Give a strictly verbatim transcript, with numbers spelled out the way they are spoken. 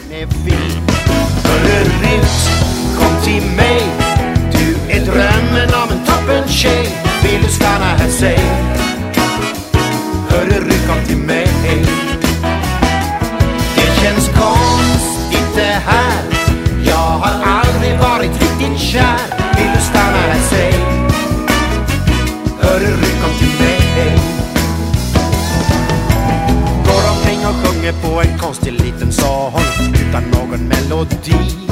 är fin. Hörru Rut, kom till mig. Du är drömmen om en toppen tjej. Vill du stanna här, säg. Hörru Rut, kom till mig. Det känns konstigt det här. Jag har aldrig varit riktigt kär. Vill du stanna här, säg. Hörru Rut, kom till mig. Går omkring och sjunger på en konstig liten sång utan någon melodi.